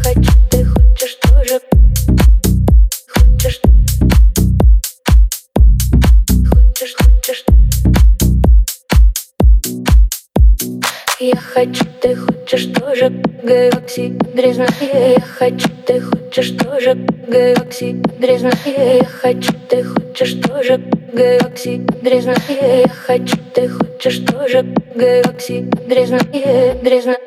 хочу, ты хочешь тоже. Хочешь, хочешь, хочешь. Я хочу, ты хочешь тоже. Галакси дрезная. Я хочу, ты хочешь тоже. Галакси дрезная. Я хочу, ты хочешь тоже. Галакси дрезная. Я хочу, ты хочешь тоже. Галакси дрезная, дрезная.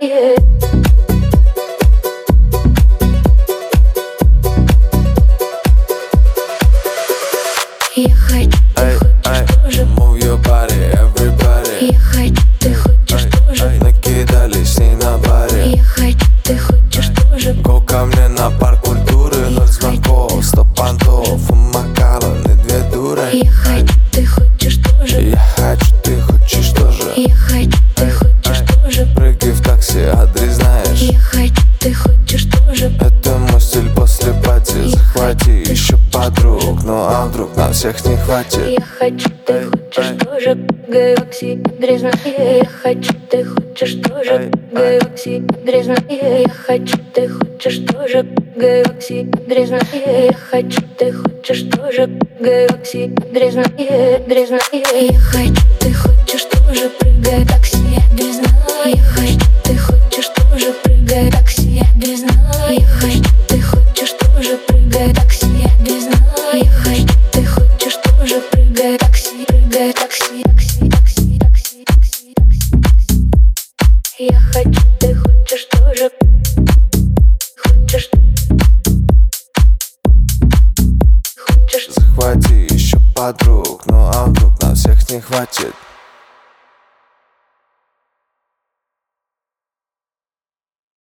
Я хочу, ты хочешь тоже. Move your body, everybody. Я хочу, ты хочешь тоже. Накидались с ней на баре. Я хочу, ты хочешь тоже. Го ко мне на парк культуры. 0 звонков, 100 понтов. У Макаланы 2 дуры. Я хочу, ты хочешь тоже. Я хочу, ты хочешь тоже. Я хочу, ты хочешь тоже. Прыгай в такси, адрес знаешь. Я хочу, ты хочешь тоже. Это мой стиль после пати. Захвати еще подруг. Ну а вдруг на всех не хватит? Я хочу, ты хочешь тоже. Галакси дрезная. Я хочу, ты хочешь тоже. Галакси дрезная. Я хочу, ты хочешь тоже. Галакси дрезная. Я хочу, ты хочешь тоже. Галакси дрезная, дрезная. Я хочу, ты хочешь тоже. Прыгай такси, дрезная. Я хочу, ты хочешь тоже. Прыгай такси, дрезная. Я хочу, ты хочешь тоже. Прыгай такси, дрезная. Я хочу, ты хочешь тоже. Прыгай такси, прыгай такси, такси, такси, такси, такси, такси. Я хочу, ты хочешь тоже. Хочешь, хочешь. Захвати еще подруг. Ну а вдруг на всех не хватит?